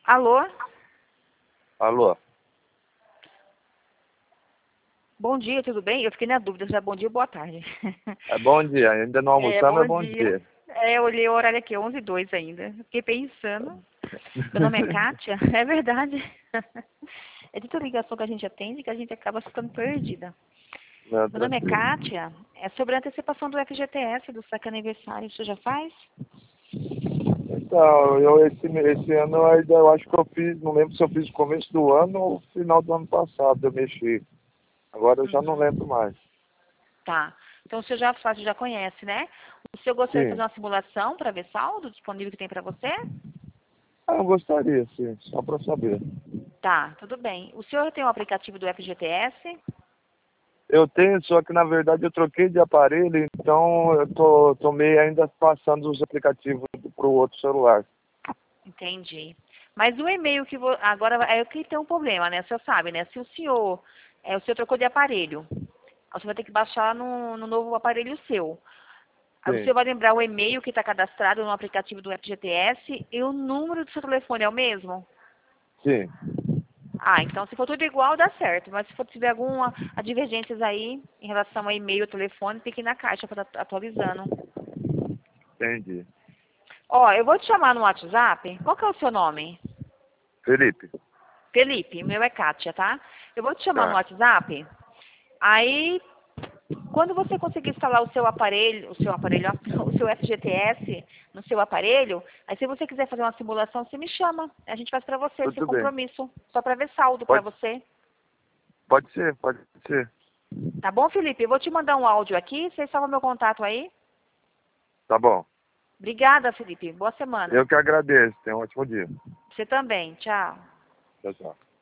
Alô? Alô? Bom dia, tudo bem? Eu fiquei na dúvida se é bom dia ou boa tarde. É bom dia, ainda não almoçamos, é Bom bom dia. dia. Eu olhei o horário aqui, 11h02 ainda. Fiquei pensando. Meu nome é Kátia, é verdade. É tanta ligação que a gente atende que a gente acaba ficando perdida. Não, Meu nome é tranquilo. Kátia, é sobre a antecipação do FGTS, do saque aniversário. Você já faz? Então, esse ano eu acho que eu fiz, não lembro se eu fiz no começo do ano ou final do ano passado, eu mexi. Agora eu já não Uhum. lembro mais. Tá. Então o senhor já faz, já conhece, né? O senhor gostaria de fazer Sim. uma simulação para ver saldo disponível que tem para você? Ah, eu gostaria, sim, só para saber. Tá, tudo bem. O senhor tem o aplicativo do FGTS? Eu tenho, só que na verdade eu troquei de aparelho, então eu tô meio ainda passando os aplicativos pro outro celular. Entendi. Mas o e-mail que agora é que tem um problema, né? O senhor sabe, né? Se o senhor trocou de aparelho, aí você vai ter que baixar no novo aparelho seu. Aí o Sim, senhor vai lembrar o e-mail que está cadastrado no aplicativo do FGTS e o número do seu telefone é o mesmo? sim, Ah, então se for tudo igual, dá certo. Mas se for tiver alguma divergências aí em relação ao e-mail ou telefone, tem que ir na caixa para estar atualizando. entendi. Ó, eu vou te chamar no WhatsApp. Qual que é o seu nome? Felipe, Felipe, o meu é Kátia, tá? Eu vou te chamar no tá. WhatsApp. Aí, quando você conseguir instalar ó, o seu FGTS no seu aparelho, aí se você quiser fazer uma simulação, você me chama. A gente faz pra você, sem Tudo bem. compromisso. Só pra ver saldo pra Pode, você. pode ser, pode ser. Tá bom, Felipe? Eu vou te mandar um áudio aqui. Você salva meu contato aí. Tá bom. Obrigada, Felipe. Boa semana. Eu que agradeço. Tenha um ótimo dia. Você também. Tchau. Tchau, tchau.